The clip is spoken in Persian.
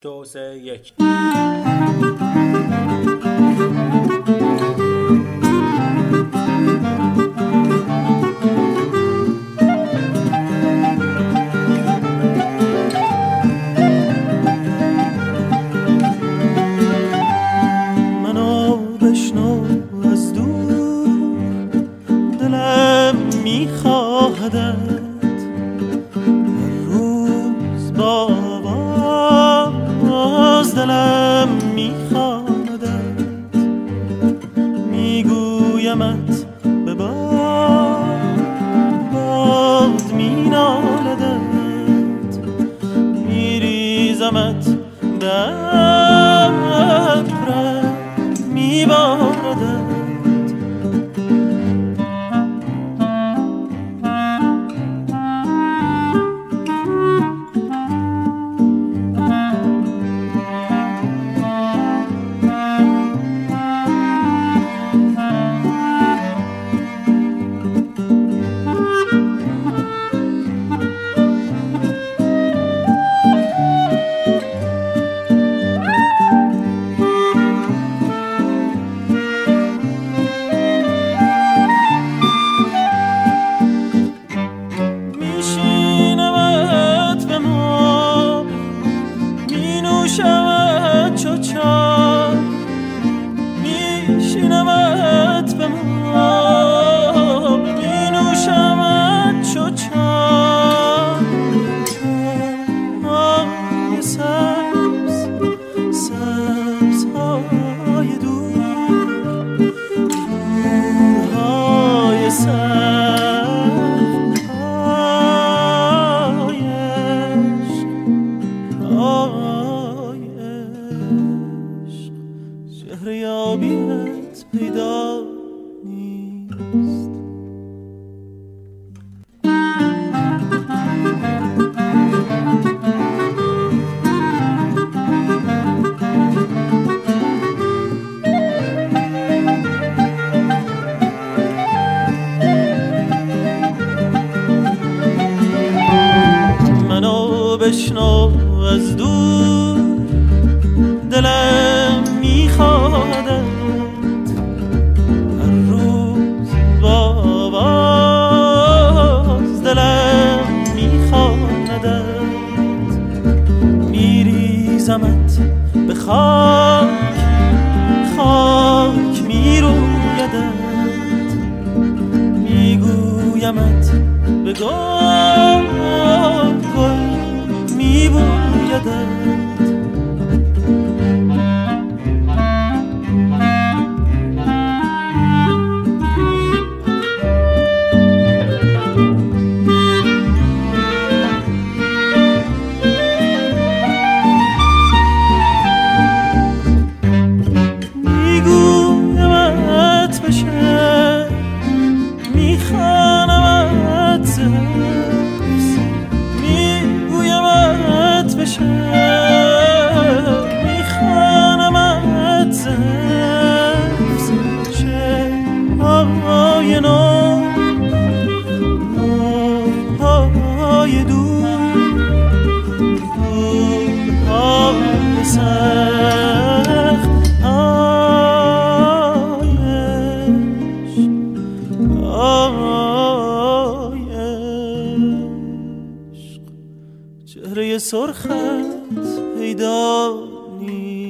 2 3 1. منو بشنو از دور، دلم میخواهدت هر روز با آواز، دلم میخواهدت میگویمت به باد مینالدت، میریزمت به ابرم میباردت. میشینمت به ما، مینوشمت چو چای، های سبز سبزهای دور، های سبز های عشق، چهره یابیت پیدا نیست. منو بشنو از دور، دلم میخواهدت هر روز با آواز، دلم میخواهدت میریزمت به خاک، خاک میرویدت، میگویمت به گل، گل میبویدت. میگویمت بشه، میخوانمت زفز، میگویمت بشه، میخوانمت زفز، شب‌های نو، موهای دور، روزهای سخت، چهره سرخت پیدا نیست.